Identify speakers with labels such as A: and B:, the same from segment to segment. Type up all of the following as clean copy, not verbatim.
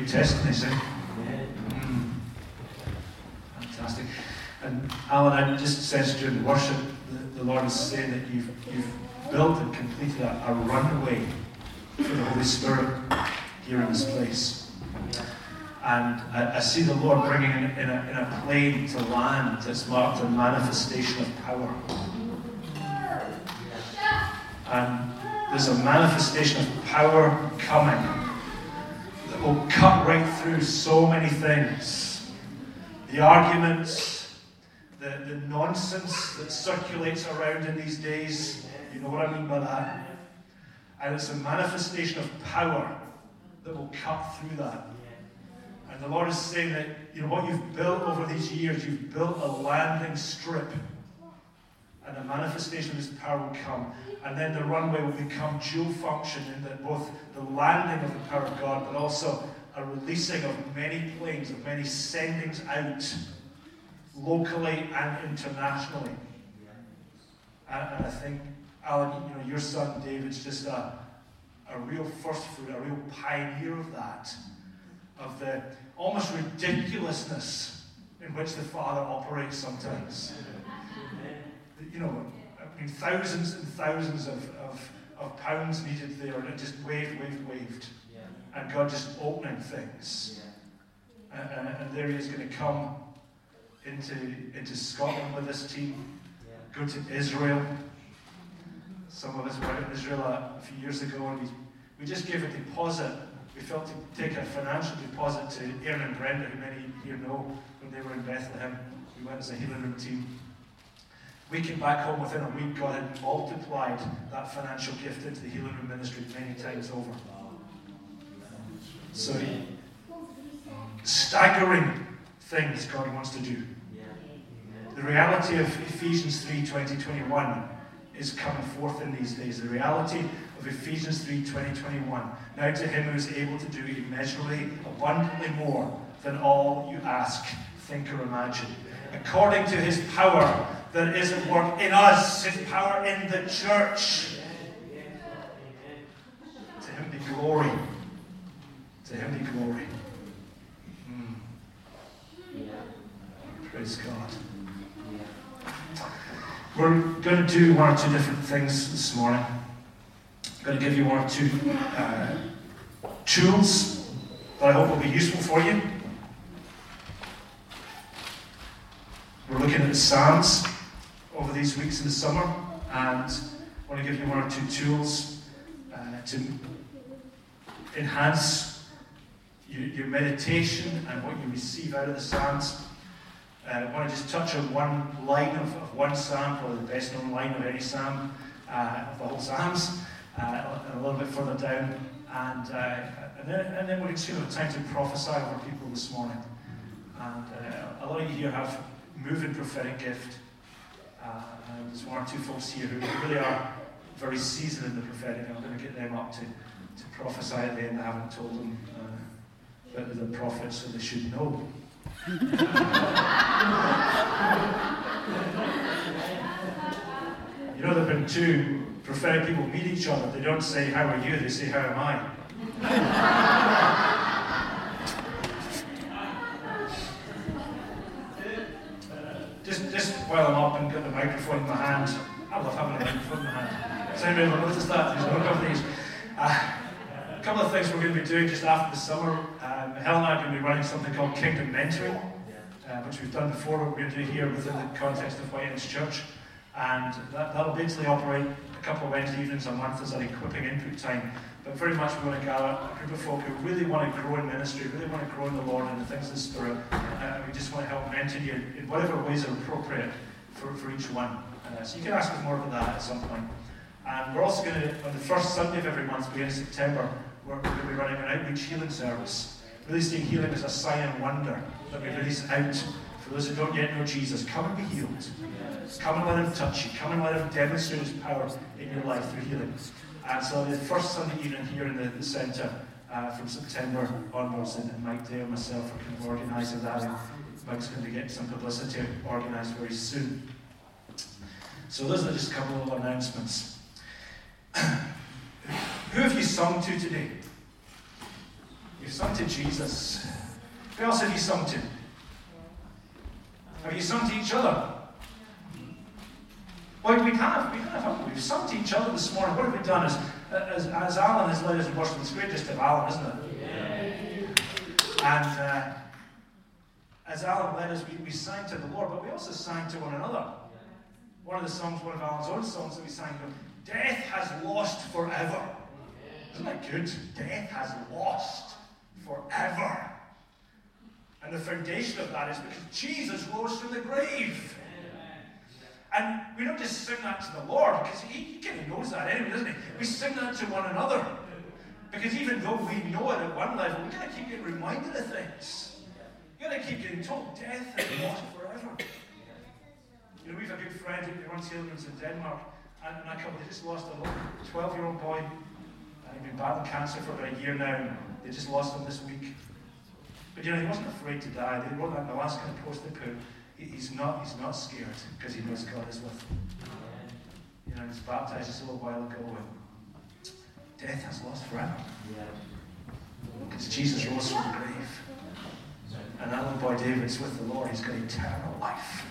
A: testimonies, eh? Fantastic. And Alan, I just sensed during worship, the Lord is saying that you've built and completed a runway for the Holy Spirit here in this place. And I see the Lord bringing in a plane to land that's marked a manifestation of power. And there's a manifestation of power coming that will cut right through so many things. The arguments, the nonsense that circulates around in these days, you know what I mean by that? And it's a manifestation of power that will cut through that. And the Lord is saying that, you know, what you've built over these years, you've built a landing strip. And a manifestation of His power will come. And then the runway will become dual function in that both the landing of the power of God, but also a releasing of many planes, of many sendings out, locally and internationally. And I think, Alan, you know, your son David's just a real first fruit, a real pioneer of that, of the almost ridiculousness in which the Father operates sometimes. You know, I mean, thousands and thousands of pounds needed there, and it just waved. And God just opening things. And there He is going to come into Scotland with this team, go to Israel. Some of us were out in Israel a few years ago, and we just gave a deposit. We felt to take a financial deposit to Aaron and Brenda, who many here know, when they were in Bethlehem. We went as a healing room team. We came back home within a week. God had multiplied that financial gift into the healing room ministry many times over. So, staggering things God wants to do. The reality of Ephesians 3:20-21 is coming forth in these days. The reality of Ephesians 3:20-21. Now to Him who is able to do immeasurably, abundantly more than all you ask, think, or imagine, according to His power that is at work in us, His power in the church. To Him be glory. To Him be glory. Praise God. We're going to do one or two different things this morning. I'm going to give you one or two tools that I hope will be useful for you. We're looking at the Psalms over these weeks in the summer, and I want to give you one or two tools to enhance your meditation and what you receive out of the Psalms. I want to just touch on one line of one psalm, probably the best known line of any psalm, of the whole Psalms, a little bit further down, and then we're going to have time to prophesy over people this morning. And a lot of you here have moving prophetic gift. There's one or two folks here who really are very seasoned in the prophetic, and I'm going to get them up to prophesy at the end. I haven't told them that they're prophets, so they should know. You know, there have been two prophetic people meet each other. They don't say, "How are you?" They say, "How am I?" Just while I'm up and got the microphone in my hand, I love having a microphone in my hand. Has anybody ever noticed that? There's no of these. A couple of things we're going to be doing just after the summer. Helen and I are going to be running something called Kingdom Mentoring, which we've done before, but we're going to do here within the context of Whitehouse Church. And that'll basically operate a couple of Wednesday evenings a month as an equipping input time. But very much we want to gather a group of folk who really want to grow in ministry, really want to grow in the Lord and the things of the Spirit. And we just want to help mentor you in whatever ways are appropriate for each one. So you can ask us more about that at some point. And we're also going to, on the first Sunday of every month, beginning in September, we're going to be running an outreach healing service. Really seeing healing as a sign and wonder that we release out. For those who don't yet know Jesus, come and be healed. Come and let Him touch you. Come and let Him demonstrate His power in your life through healing. And so the first Sunday evening here in the centre from September onwards, and Mike Day and myself are kind of organising that. And Mike's going to get some publicity organised very soon. So those are just a couple of announcements. Who have you sung to today? You've sung to Jesus. Who else have you sung to? Have you sung to each other? Well, we have, haven't we? We've sung to each other this morning. What have we done? As Alan has led us in worship, it's great just to have Alan, isn't it? Yeah. And as Alan led us, we sang to the Lord, but we also sang to one another. One of the songs, one of Alan's own songs that we sang, death has lost forever. Isn't that good? Death has lost forever. And the foundation of that is because Jesus rose from the grave. And we don't just sing that to the Lord, because he kind of knows that anyway, doesn't he? We sing that to one another. Because even though we know it at one level, we've got to keep getting reminded of things. You've got to keep getting told death has lost forever. You know, we have a good friend who runs Hillman's in Denmark, and a couple, they just lost a little 12-year-old boy. He'd been battling cancer for about a year now, and they just lost him this week. But you know, he wasn't afraid to die. They wrote that in the last kind of post they put. He's not scared, because he knows God is with him. You know, he was baptized just a little while ago, and death has lost forever. Because Jesus rose from the grave. And that little boy David's with the Lord. He's got eternal life.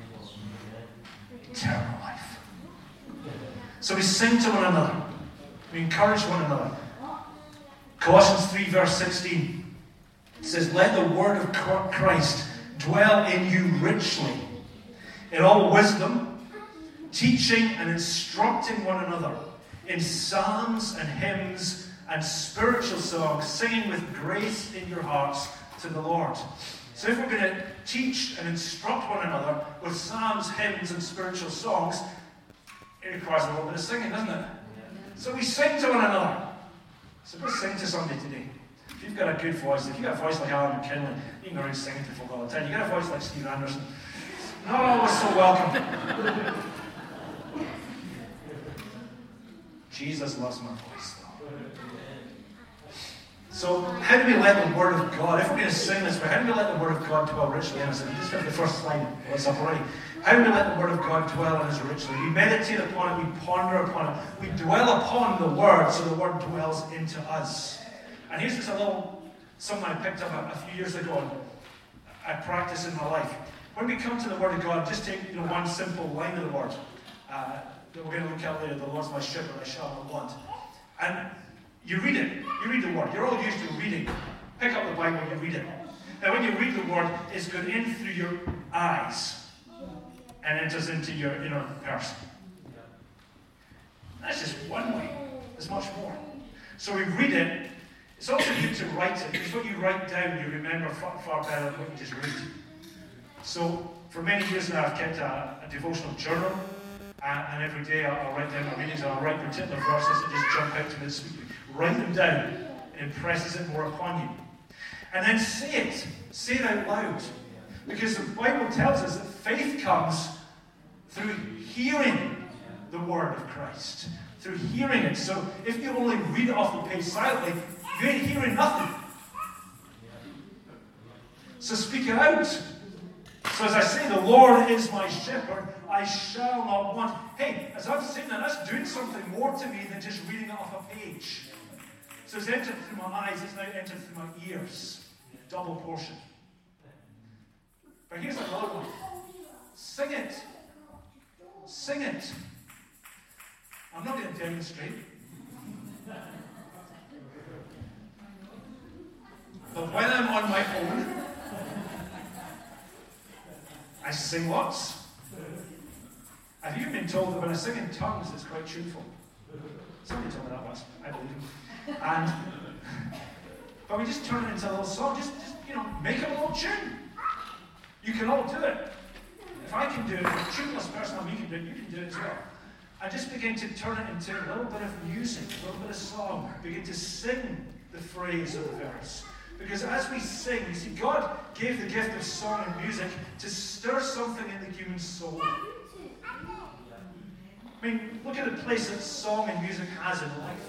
A: Eternal life. So we sing to one another. We encourage one another. Colossians 3 verse 16 says, let the word of Christ dwell in you richly, in all wisdom, teaching and instructing one another in psalms and hymns and spiritual songs, singing with grace in your hearts to the Lord. So if we're going to teach and instruct one another with psalms, hymns and spiritual songs, it requires a little bit of singing, doesn't it? So we sing to one another. So let's sing to somebody today. If you've got a good voice, if you've got a voice like Alan McKinley, you can go around singing to folk all the time. You've got a voice like Steve Anderson. Not always so welcome. Jesus loves my voice, though. So how do we let the Word of God, if we're going to sing this, how do we let the Word of God dwell richly in us? And just have the first slide, what's up already. How do we let the Word of God dwell in us richly? We meditate upon it, we ponder upon it, we dwell upon the Word, so the Word dwells into us. And here's just a little, something I picked up a few years ago, and I practice in my life. When we come to the Word of God, just take one simple line of the Word. That we're going to look at later, the Lord's my shepherd, I shall not want. And you read it. You read the Word. You're all used to reading. Pick up the Bible and you read it. Now when you read the Word, it's going in through your eyes and enters into your inner person. That's just one way. There's much more. So we read it. It's also good to write it, because what you write down, you remember far better than what you just read. So for many years now, I've kept a devotional journal, and every day I'll write down my readings, and I'll write particular verses that just jump out to me this week. Write them down. It impresses it more upon you. And then say it. Say it out loud. Because the Bible tells us that faith comes through hearing the Word of Christ. Through hearing it. So if you only read it off the page silently, you ain't hearing nothing. So speak it out. So as I say, the Lord is my shepherd, I shall not want. Hey, as I'm saying that, that's doing something more to me than just reading it off a page. So it's entered through my eyes, it's now entered through my ears. Double portion. But here's another one. Sing it. Sing it. I'm not going to demonstrate. But when I'm on my own, I sing lots. I've even been told that when I sing in tongues, it's quite tuneful. Somebody told me that once. I believe him. But we just turn it into a little song. Just make it a little tune. You can all do it. If I can do it, if a tuneless person like me can do it, you can do it as well. And just begin to turn it into a little bit of music, a little bit of song. Begin to sing the phrase of the verse. Because as we sing, you see, God gave the gift of song and music to stir something in the human soul. I mean, look at the place that song and music has in life.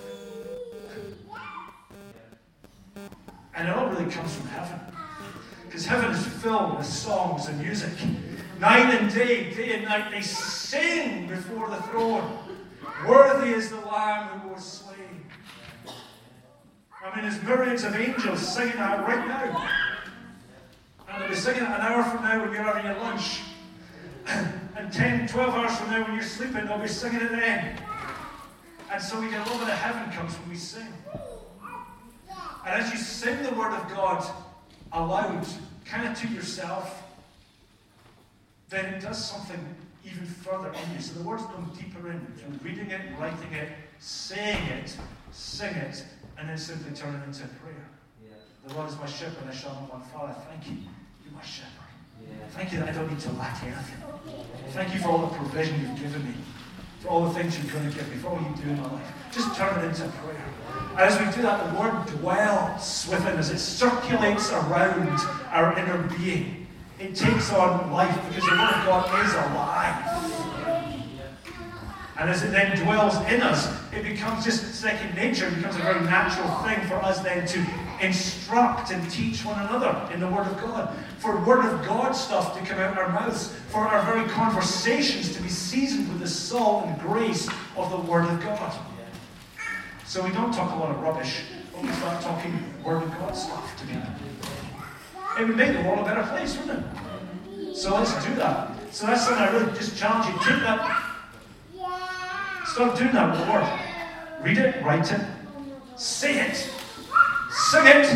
A: And it all really comes from heaven. Because heaven is filled with songs and music. Night and day and night, they sing before the throne. Worthy is the Lamb who was slain. I mean, there's myriads of angels singing that right now. And they'll be singing it an hour from now when you're having your lunch. And 10, 12 hours from now when you're sleeping, they'll be singing it then. And so we get a little bit of heaven comes when we sing. And as you sing the word of God aloud, kind of to yourself, then it does something even further in you. So the words go deeper in through reading it, writing it, saying it, sing it, and then simply turn it into prayer. Yeah. The Lord is my shepherd, and I shall not want. Father, thank you. You're my shepherd. Yeah. Thank you that I don't need to lack anything. Thank you for all the provision you've given me, for all the things you're going to give me, for all you do in my life. Just turn it into prayer. And as we do that, the word dwells within us. It circulates around our inner being. It takes on life because the word of God is alive. And as it then dwells in us, it becomes just second nature. It becomes a very natural thing for us then to instruct and teach one another in the Word of God. For Word of God stuff to come out our mouths. For our very conversations to be seasoned with the salt and grace of the Word of God. So we don't talk a lot of rubbish, but we start talking Word of God stuff to people. It would make the world a better place, wouldn't it? So let's do that. So that's something I really just challenge you. Take that. Start doing that with the Word. Read it, write it, say it, sing it,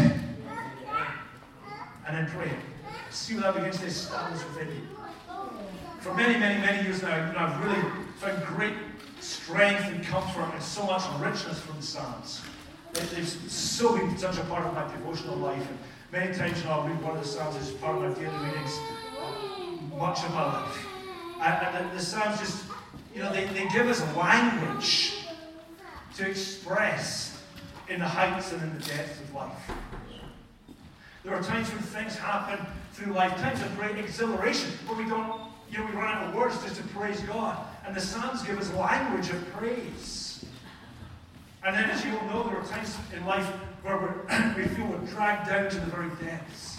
A: and then pray it. See what that begins to establish within you. For many, many, many years now, I've really found great strength and comfort and so much richness from the Psalms. They've so been such a part of my devotional life. And many times I'll read one of the Psalms as part of my daily readings much of my life. And the Psalms just, they give us a language to express in the heights and in the depths of life. There are times when things happen through life, times of great exhilaration, where we run out of words just to praise God. And the Psalms give us language of praise. And then, as you all know, there are times in life where we feel we're dragged down to the very depths.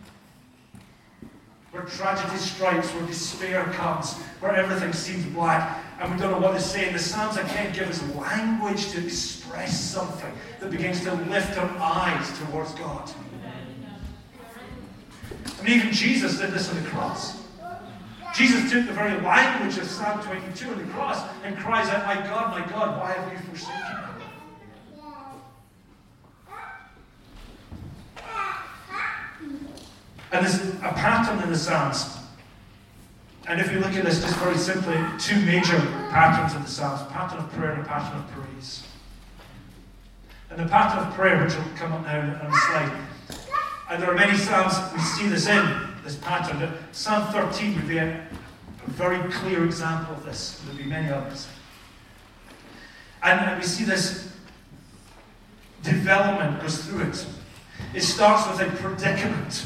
A: Where tragedy strikes, where despair comes, where everything seems black, and we don't know what to say. And the Psalms again give us language to express something that begins to lift our eyes towards God. I mean, even Jesus did this on the cross. Jesus took the very language of Psalm 22 on the cross and cries out, my God, why have you forsaken me? And there's a pattern in the Psalms. And if you look at this just very simply, two major patterns of the Psalms, a pattern of prayer and a pattern of praise. And the pattern of prayer, which will come up now on the slide, and there are many Psalms we see this pattern, but Psalm 13 would be a very clear example of this. There will be many others. And we see this development goes through it. It starts with a predicament.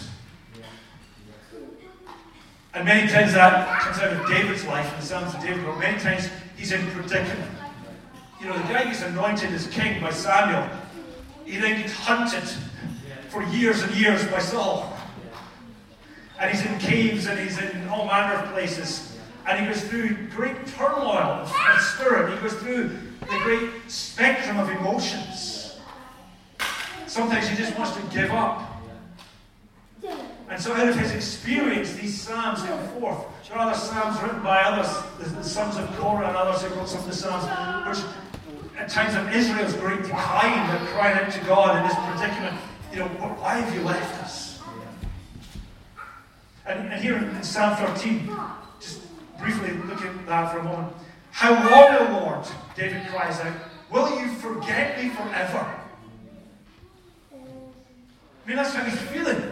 A: And many times that comes out of David's life, in the Psalms of David, but many times he's in predicament. The guy gets anointed as king by Samuel. He then gets hunted for years and years by Saul. And he's in caves and he's in all manner of places. And he goes through great turmoil of spirit. He goes through the great spectrum of emotions. Sometimes he just wants to give up. And so out of his experience, these Psalms come forth. There are other Psalms written by others, the sons of Korah and others who wrote some of the Psalms, which at times of Israel's great decline, they're crying out to God in this predicament, why have you left us? And here in Psalm 13, just briefly look at that for a moment. How long, O Lord, David cries out, will you forget me forever? I mean, that's how he's feeling.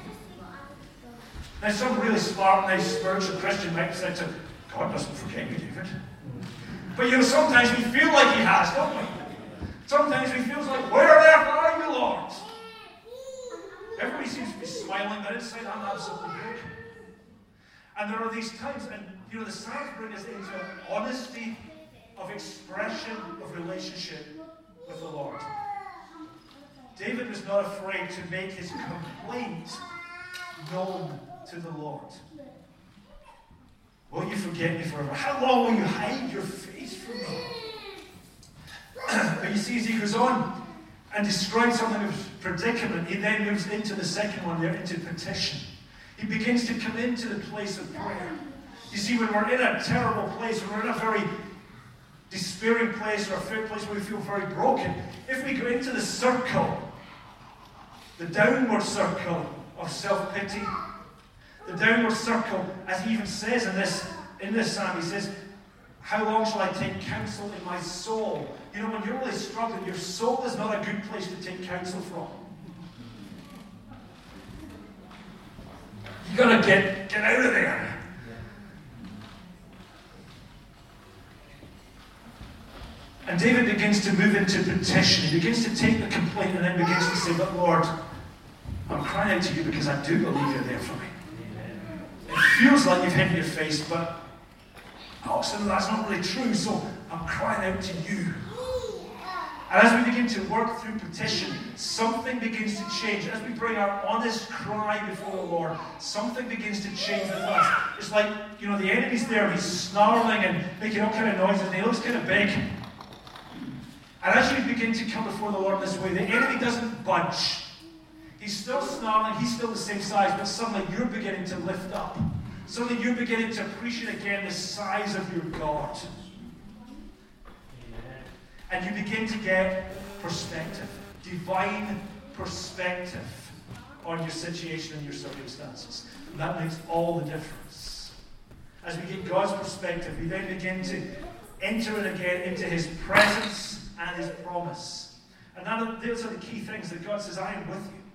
A: Now, some really smart, nice, spiritual Christian might say to God doesn't forget me, David. But sometimes we feel like he has, don't we? Sometimes we feel like, where are you, Lord? Everybody seems to be smiling, but inside I'm absolutely broken. And there are these times, and the Psalms bring us into an honesty of expression of relationship with the Lord. David was not afraid to make his complaint known to the Lord. Will you forget me forever? How long will you hide your face from me? But you see, as he goes on, and describes something of predicament, he then moves into the second one there, into petition. He begins to come into the place of prayer. You see, when we're in a terrible place, when we're in a very despairing place, or a place where we feel very broken, if we go into the circle, the downward circle of self-pity, the downward circle, as he even says in this psalm, he says, how long shall I take counsel in my soul? You know, when you're really struggling, your soul is not a good place to take counsel from. You've got to get out of there. And David begins to move into petition. He begins to take the complaint and then begins to say, but Lord, I'm crying out to you because I do believe you're there for me. It feels like you've hidden your face, but so that's not really true, so I'm crying out to you. And as we begin to work through petition, something begins to change. As we bring our honest cry before the Lord, something begins to change with us. It's like, you know, the enemy's there, he's snarling and making all kind of noises, and he looks kind of big. And as you begin to come before the Lord in this way, the enemy doesn't budge. He's still snarling, he's still the same size, but suddenly you're beginning to lift up. Suddenly you're beginning to appreciate again the size of your God. And you begin to get perspective, divine perspective on your situation and your circumstances. And that makes all the difference. As we get God's perspective, we then begin to enter it again into his presence and his promise. And those are the key things that God says, I am with you.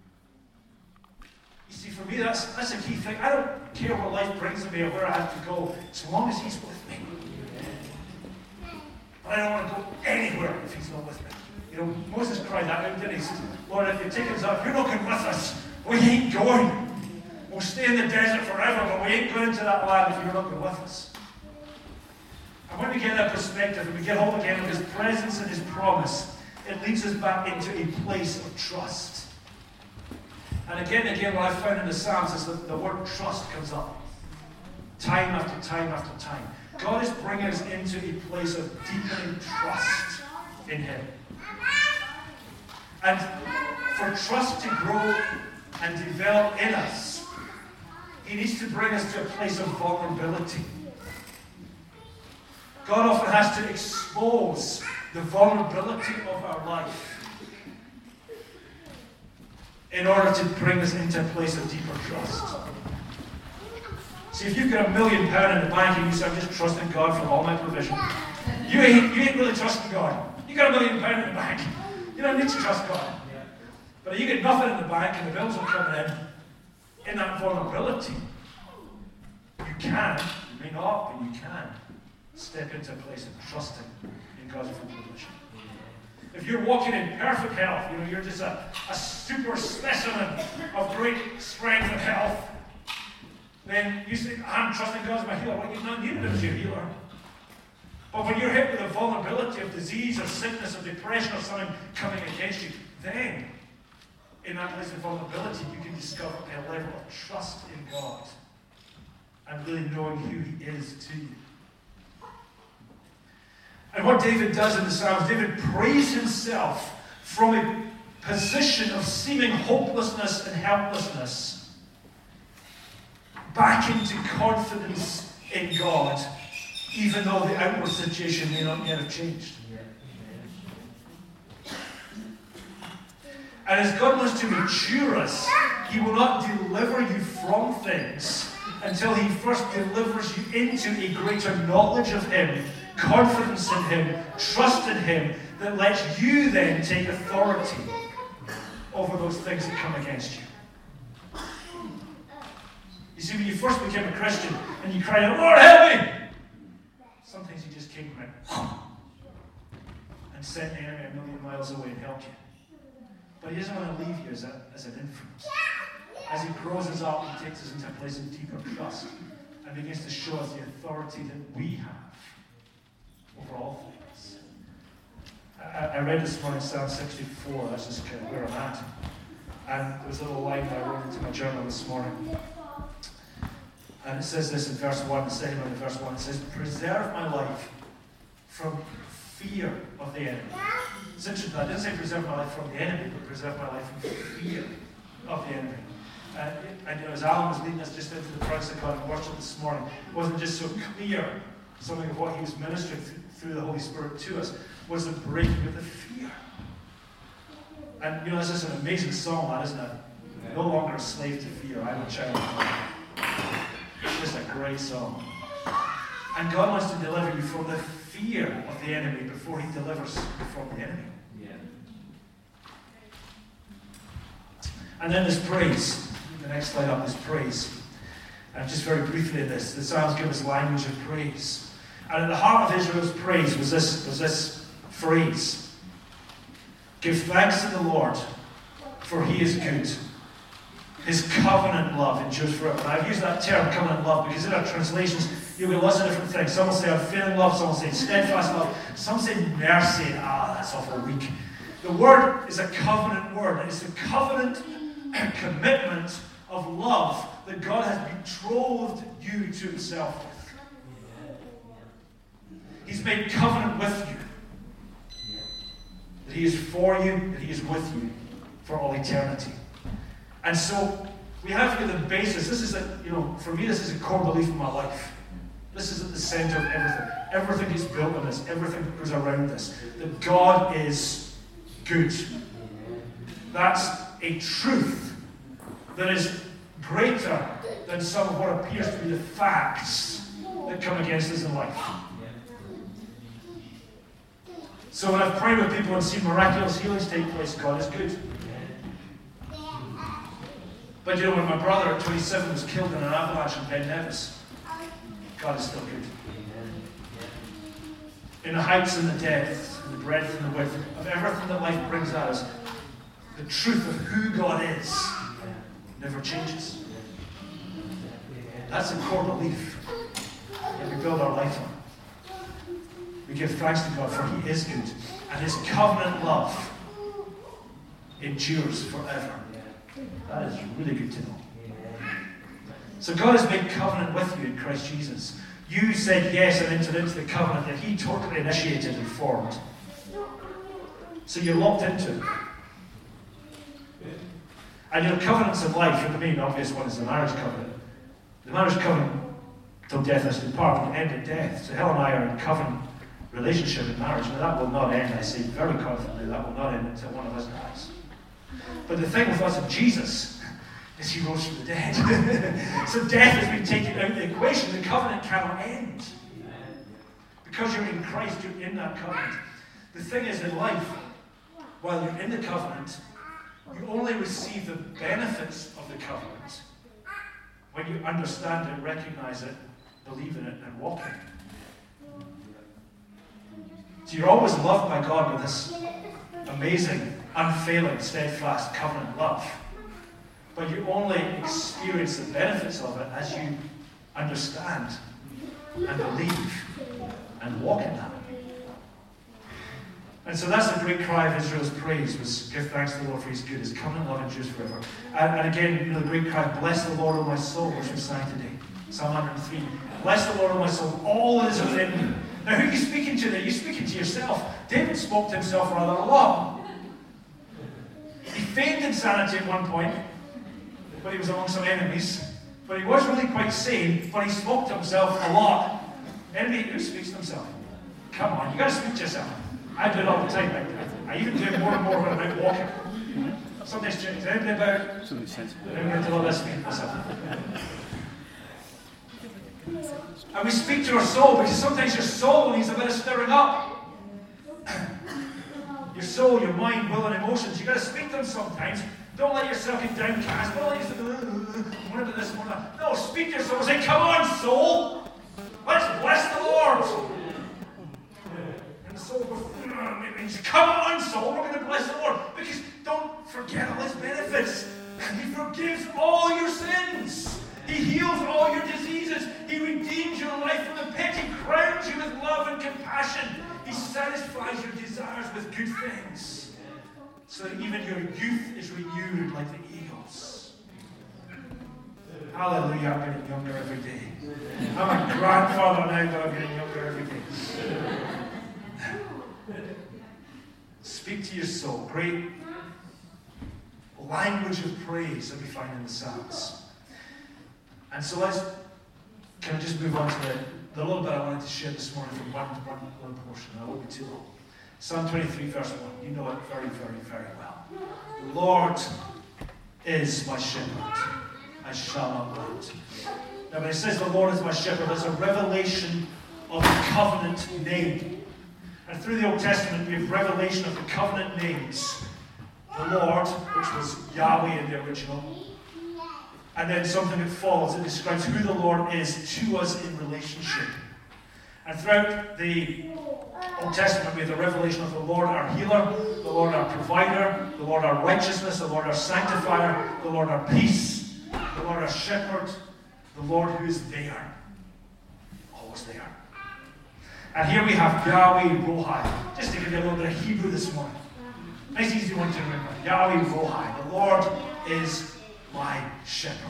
A: You see, for me, that's a key thing. I don't care what life brings me or where I have to go, as long as he's with me. But I don't want to go anywhere if he's not with me. You know, Moses cried that out, didn't he? He says, Lord, if you take us up, you're not going with us. We ain't going. We'll stay in the desert forever, but we ain't going into that land if you're not going with us. And when we get that perspective and we get hold again of his presence and his promise, it leads us back into a place of trust. And again, what I've found in the Psalms is that the word trust comes up. Time after time after time. God is bringing us into a place of deepening trust in him. And for trust to grow and develop in us, he needs to bring us to a place of vulnerability. God often has to expose the vulnerability of our life in order to bring us into a place of deeper trust. See, if you've got £1 million in the bank and you say, I'm just trusting God for all my provision, you ain't really trusting God. You got £1 million in the bank. You don't need to trust God. But if you get nothing in the bank and the bills are coming in that vulnerability, you can, you may not, but you can step into a place of trusting in God's provision. If you're walking in perfect health, you know, you're just a super specimen of great strength and health, then you say, I'm trusting God as my healer. Well, you've not needed him as your healer. But when you're hit with the vulnerability of disease or sickness or depression or something coming against you, then in that place of vulnerability, you can discover a level of trust in God and really knowing who he is to you. And what David does in the Psalms, David prays himself from a position of seeming hopelessness and helplessness back into confidence in God, even though the outward situation may not yet have changed. And as God wants to mature us, he will not deliver you from things until he first delivers you into a greater knowledge of him, confidence in him, trust in him, that lets you then take authority over those things that come against you. You see, when you first became a Christian and you cried out, Lord, help me! Sometimes he just came right and sent the enemy 1,000,000 miles away and helped you. But he doesn't want to leave you as an infant. As he grows us up, he takes us into a place of deeper trust and begins to show us the authority that we have over all things. I read this morning Psalm 64, that's just kind of where I'm at. And there was a little line that I wrote into my journal this morning. And it says this in verse 1, the second one in verse 1, it says, preserve my life from fear of the enemy It's interesting, I didn't say preserve my life from the enemy, but preserve my life from fear of the enemy. And as Alan was leading us just into the presence of God in worship this morning, it wasn't just so clear something of what he was ministering through the Holy Spirit to us, was the breaking of the fear. And this is an amazing song, that, isn't it? No longer a slave to fear, I'm a child of God. It's just a great song. And God wants to deliver you from the fear of the enemy before he delivers you from the enemy. Yeah. And then there's praise. The next slide up is praise. And just very briefly in this, the Psalms give us language of praise. And at the heart of Israel's praise was this phrase: give thanks to the Lord, for he is good. His covenant love endures forever. And I've used that term, covenant love, because in our translations, you'll get lots of different things. Some will say unfailing love, some will say steadfast love, some say mercy, and that's awful weak. The word is a covenant word. It's the covenant commitment of love that God has betrothed you to himself with. He's made covenant with you. That he is for you, that he is with you for all eternity. And so we have here the basis. This is for me, this is a core belief in my life. This is at the center of everything. Everything is built on this. Everything that goes around this. That God is good. That's a truth that is greater than some of what appears to be the facts that come against us in life. So when I've prayed with people and seen miraculous healings take place, God is good. But when my brother at 27 was killed in an avalanche in Ben Nevis, God is still good. In the heights and the depths, and the breadth and the width of everything that life brings at us, the truth of who God is never changes. That's a core belief that we build our life on. We give thanks to God, for he is good, and his covenant love endures forever. That is really good to know. So God has made covenant with you in Christ Jesus. You said yes and entered into the covenant that he totally initiated and formed. So you're locked into it. And your covenants in life, and the main obvious one is the marriage covenant. The marriage covenant, till death us do part, will end at death. So Helen and I are in covenant relationship in marriage. Now that will not end, I say very confidently, that will not end until one of us dies. But the thing with us in Jesus is he rose from the dead. So death has been taken out of the equation. The covenant cannot end. Because you're in Christ, you're in that covenant. The thing is, in life, while you're in the covenant, you only receive the benefits of the covenant when you understand it, recognize it, believe in it, and walk in it. So you're always loved by God with this amazing, unfailing, steadfast covenant love. But you only experience the benefits of it as you understand and believe and walk in that. And so that's the great cry of Israel's praise, was give thanks to the Lord for his good, his covenant love endures forever. And again, the great cry, bless the Lord, O my soul, which we sang today. Psalm 103. Bless the Lord, O my soul, all that is within me. Now who are you speaking to there? You're speaking to yourself. David spoke to himself rather a lot. He feigned insanity at one point, when he was among some enemies. But he was really quite sane, but he spoke to himself a lot. Enemy, who speaks to himself? Come on, you got to speak to yourself. I do it all the time. I even do it more and more when I'm out walking. Something's changed. Is anything about something sensible? I'm going to let us speak to myself. And we speak to our soul, because sometimes your soul needs a bit of stirring up. Your soul, your mind, will, and emotions. You've got to speak to them sometimes. Don't let yourself get downcast. Don't let yourself what about this, what about that. No, speak to your soul and say, come on, soul. Let's bless the Lord. And the soul goes, come on, soul, we're going to bless the Lord. Because don't forget all his benefits. He forgives all your sins. He heals all your diseases. He redeems your life from the pit. He crowns you with love and compassion. He satisfies your desires with good things, so that even your youth is renewed like the eagles. Hallelujah, I'm getting younger every day. I'm a grandfather now, but I'm getting younger every day. speak to your soul. Great language of praise that we find in the Psalms. And so can I just move on to the little bit I wanted to share this morning from one little portion. I won't be too long. Psalm 23, verse 1. You know it very, very, very well. The Lord is my shepherd. I shall not want. Now, when it says the Lord is my shepherd, there's a revelation of the covenant name. And through the Old Testament, we have revelation of the covenant names. The Lord, which was Yahweh in the original. And then something that follows that describes who the Lord is to us in relationship. And throughout the Old Testament, we have the revelation of the Lord our healer, the Lord our provider, the Lord our righteousness, the Lord our sanctifier, the Lord our peace, the Lord our shepherd, the Lord who is there. Always there. And here we have Yahweh Rohi. Just to give you a little bit of Hebrew this morning. Nice easy one to remember. Yahweh Rohi. The Lord is my shepherd.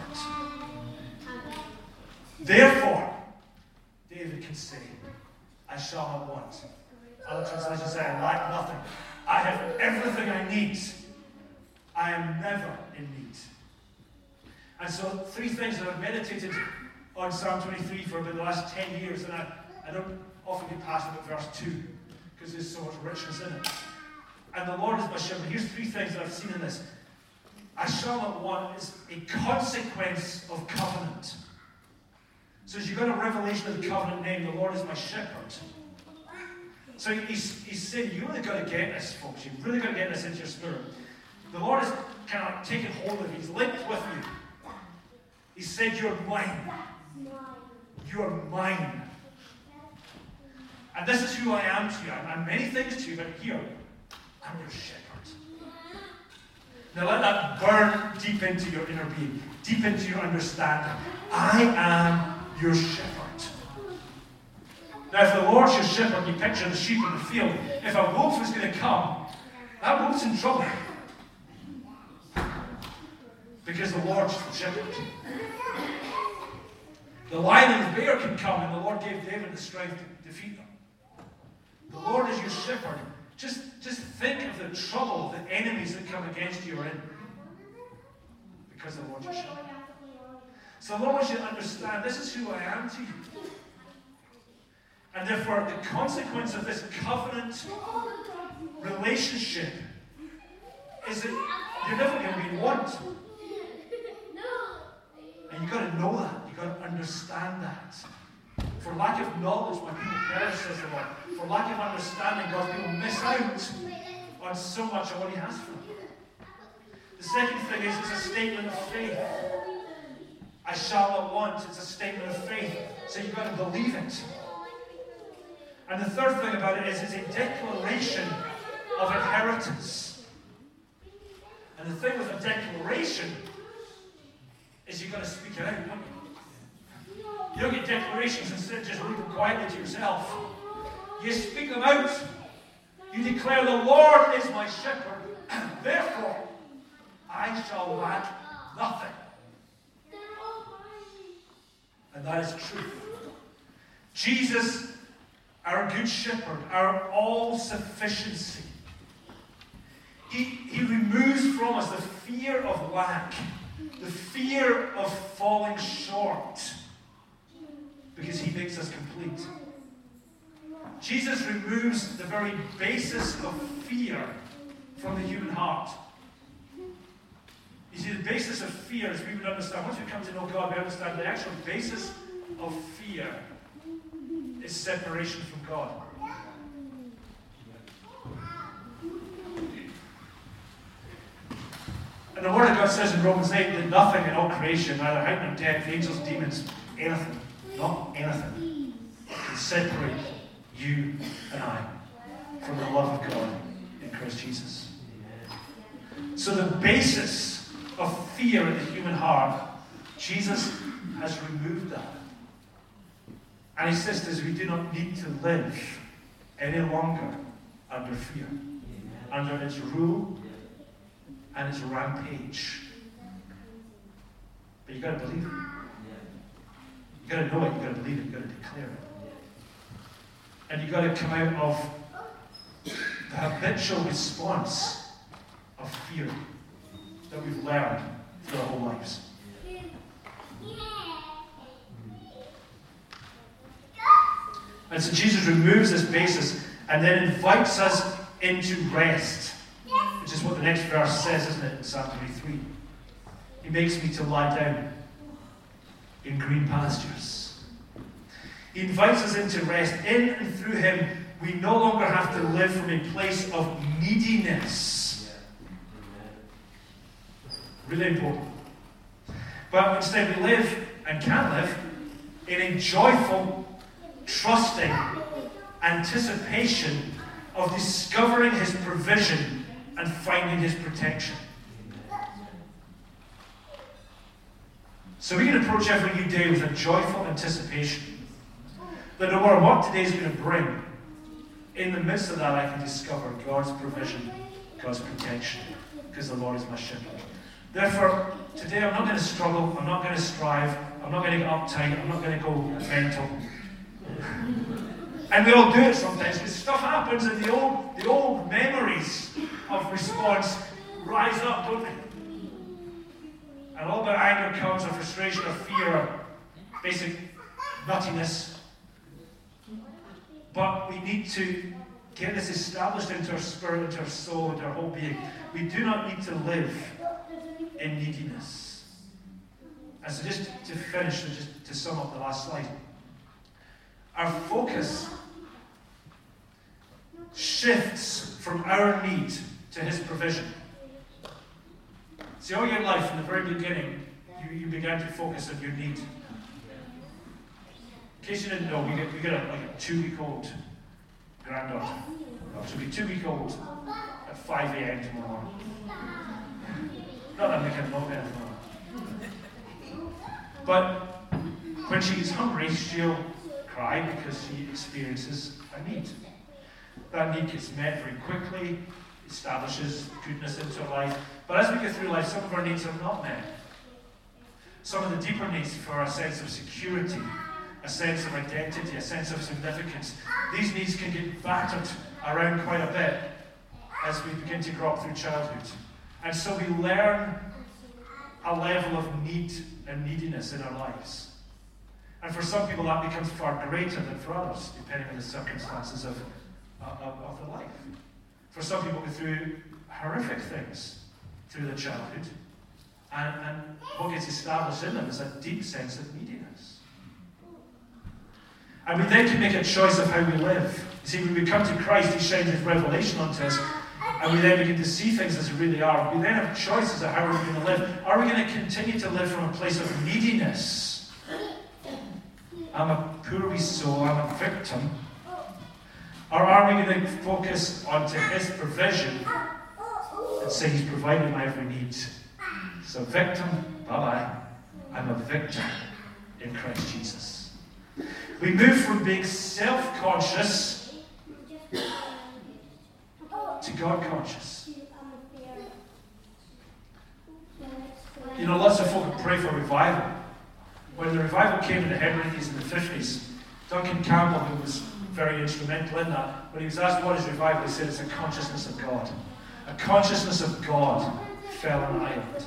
A: Therefore, David can say, I shall not want. Other translations say, I lack nothing. I have everything I need. I am never in need. And so, three things that I've meditated on Psalm 23 for about the last 10 years, and I don't often get past about verse 2, because there's so much richness in it. And the Lord is my shepherd. Here's three things that I've seen in this. I shall not want is a consequence of covenant. So as you've got a revelation of the covenant name, the Lord is my shepherd. So he's saying, you really got to get this, folks. You've really got to get this into your spirit. The Lord is kind of like taking hold of you. He's linked with you. He said, you're mine. You're mine. And this is who I am to you. I'm many things to you, but here, I'm your shepherd. Now let that burn deep into your inner being, deep into your understanding. I am your shepherd. Now if the Lord's your shepherd, you picture the sheep in the field. If a wolf is going to come, that wolf's in trouble. Because the Lord's the shepherd. The lion and the bear can come, and the Lord gave David the strength to defeat them. The Lord is your shepherd. Just think of the trouble, the enemies that come against you are in. Because the Lord your shepherd. So the Lord wants you to understand, this is who I am to you. And therefore, the consequence of this covenant relationship is that you're never going to be in want. And you've got to know that. You've got to understand that. For lack of knowledge, my people perish, says the Lord. For lack of understanding, God's people miss out on so much of what He has for them. The second thing is it's a statement of faith. I shall not want. It's a statement of faith. So you've got to believe it. And the third thing about it is it's a declaration of inheritance. And the thing with a declaration is you've got to speak it out, don't you? You don't get declarations instead of just read them quietly to yourself. You speak them out. You declare, the Lord is my shepherd, therefore I shall lack nothing. And that is truth. Jesus, our good shepherd, our all-sufficiency. He removes from us the fear of lack, the fear of falling short, because He makes us complete. Jesus removes the very basis of fear from the human heart. You see, the basis of fear, as we would understand, once we come to know God, we understand the actual basis of fear is separation from God. And the Word of God says in Romans 8 that nothing in all creation, neither height nor depth, angels, demons, anything, not anything, can separate you and I from the love of God in Christ Jesus. So the basis of fear in the human heart, Jesus has removed that. And He says to us, we do not need to live any longer under fear, under its rule and its rampage. But you've got to believe it. You've got to know it, you've got to believe it, you've got to declare it. And you've got to come out of the habitual response of fear that we've learned through our whole lives. And so Jesus removes this basis and then invites us into rest, which is what the next verse says, isn't it, in Psalm 23. He makes me to lie down in green pastures. He invites us into rest. In and through him, we no longer have to live from a place of neediness. Really important. But instead we live, and can live, in a joyful, trusting anticipation of discovering his provision and finding his protection. So we can approach every new day with a joyful anticipation that no matter what today is going to bring, in the midst of that I can discover God's provision, God's protection, because the Lord is my shepherd. Therefore, today I'm not going to struggle, I'm not going to strive, I'm not going to get uptight, I'm not going to go mental. And we all do it sometimes, because stuff happens and the old memories of response rise up, don't they? And all that anger comes, or frustration, or fear, or basic nuttiness. But we need to get this established into our spirit, into our soul, into our whole being. We do not need to live in neediness. And so just to finish, and just to sum up the last slide, our focus shifts from our need to his provision. See, all your life, from the very beginning, you began to focus on your need. In case you didn't know, we get a 2-week-old granddaughter. She'll be 2-week-old at 5 a.m. tomorrow morning. Not that we can love her tomorrow. But when she's hungry, she'll cry because she experiences a need. That need gets met very quickly, establishes goodness into her life. But as we go through life, some of our needs are not met. Some of the deeper needs for a sense of security, a sense of identity, a sense of significance, these needs can get battered around quite a bit as we begin to grow up through childhood. And so we learn a level of need and neediness in our lives. And for some people that becomes far greater than for others, depending on the circumstances of the life. For some people go through horrific things through their childhood, and what gets established in them is a deep sense of neediness. And we then can make a choice of how we live. You see, when we come to Christ, he shines his revelation onto us, and we then begin to see things as they really are. We then have choices of how we're going to live. Are we going to continue to live from a place of neediness? I'm a poor wee soul, I'm a victim. Or are we going to focus onto his provision and say he's provided my every need? So victim, bye-bye. I'm a victim in Christ Jesus. We move from being self-conscious to God-conscious. You know, lots of folk pray for revival. When the revival came in the Hebrides in the 50s, Duncan Campbell, who was very instrumental in that, when he was asked what is revival, he said it's a consciousness of God. A consciousness of God fell on Ireland.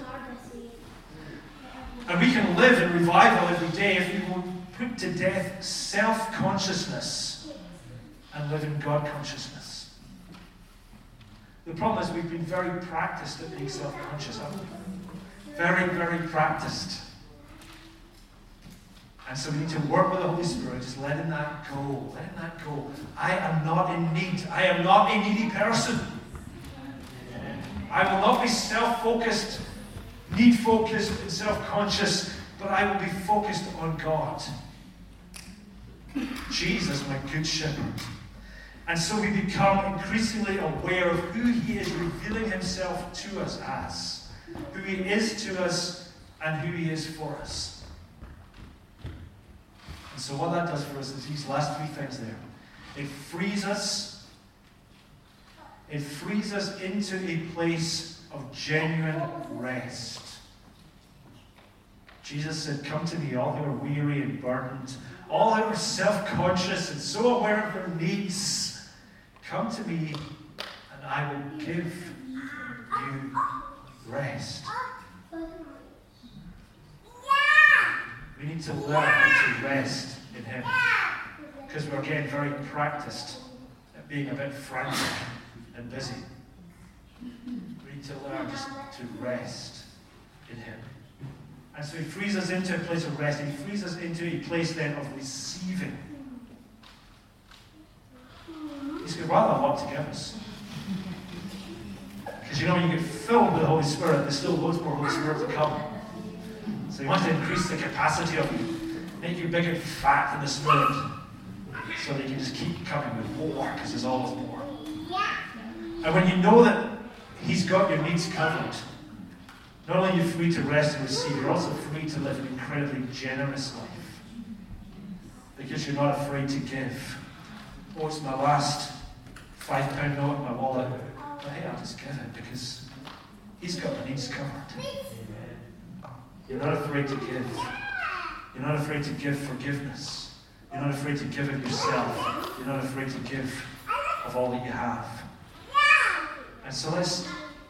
A: And we can live in revival every day if we will put to death self-consciousness and live in God-consciousness. The problem is we've been very practiced at being self-conscious, haven't we? Very, very practiced. And so we need to work with the Holy Spirit, just letting that go, letting that go. I am not in need. I am not a needy person. I will not be self-focused, need-focused, and self-conscious, but I will be focused on God. Jesus, my good shepherd. And so we become increasingly aware of who he is revealing himself to us as, who he is to us, and who he is for us. And so what that does for us is these last three things there. It frees us into a place of genuine rest. Jesus said, "Come to me, all who are weary and burdened, all who are self-conscious and so aware of their needs. Come to me, I will give you rest. We need to learn how to rest in Him, because we're getting very practiced at being a bit frantic and busy. We need to learn just to rest in Him. And so He frees us into a place of rest. He frees us into a place then of receiving. He's got rather a lot to give us. Because when you get filled with the Holy Spirit, there's still loads more Holy Spirit to come. So He wants to increase the capacity of you, make you big and fat in the Spirit, so that you can just keep coming with more, because there's always more. And when you know that He's got your needs covered, not only are you free to rest and receive, you're also free to live an incredibly generous life. Because you're not afraid to give. Oh, it's my last £5 note in my wallet. But hey, I'll just give it because He's got my needs covered. You're not afraid to give. You're not afraid to give forgiveness. You're not afraid to give of yourself. You're not afraid to give of all that you have. And so let's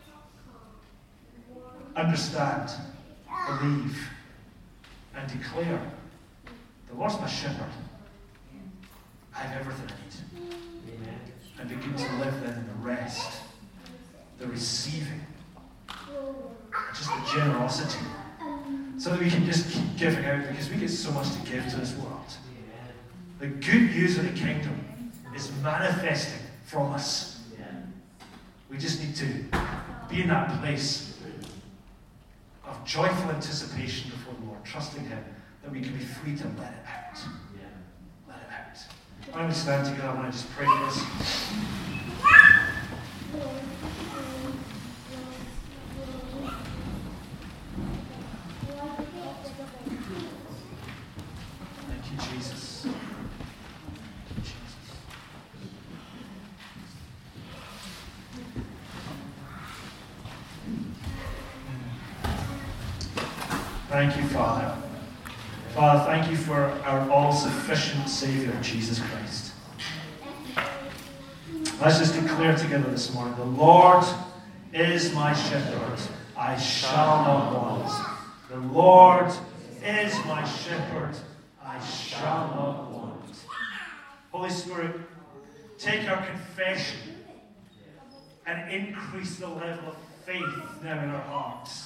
A: understand, believe, and declare, the Lord's my shepherd. I have everything I need. Amen. And begin to live then in the rest, the receiving, just the generosity, so that we can just keep giving out, because we get so much to give to this world. The good news of the kingdom is manifesting from us. We just need to be in that place of joyful anticipation before the Lord, trusting Him that we can be free to let it out. Let it out. Why don't we stand together? I want to just pray for us. Thank you, Jesus. Thank you, Father. Father, thank you for our all-sufficient Savior, Jesus Christ. Let's just declare together this morning, the Lord is my shepherd, I shall not want. The Lord is my shepherd, I shall not want. Holy Spirit, take our confession and increase the level of faith now in our hearts.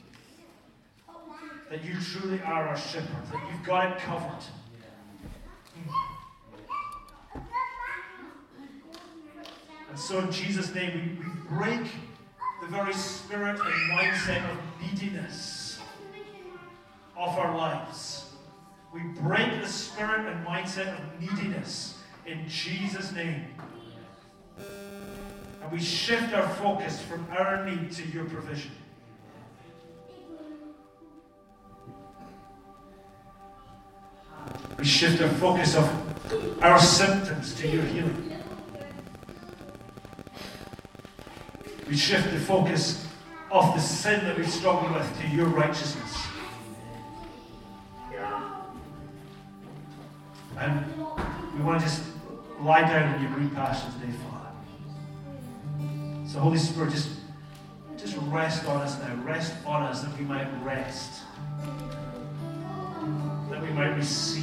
A: That you truly are our shepherd, that you've got it covered. And so in Jesus' name, we break the very spirit and mindset of neediness off our lives. We break the spirit and mindset of neediness in Jesus' name. And we shift our focus from our need to your provision. We shift our focus of our symptoms to your healing. We shift the focus of the sin that we struggle with to your righteousness. And we want to just lie down in your green pastures today, Father. So Holy Spirit, just rest on us now. Rest on us that we might rest. That we might receive.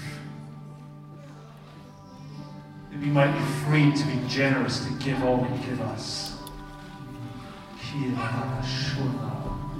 A: That we might be free to be generous, to give all that you give us.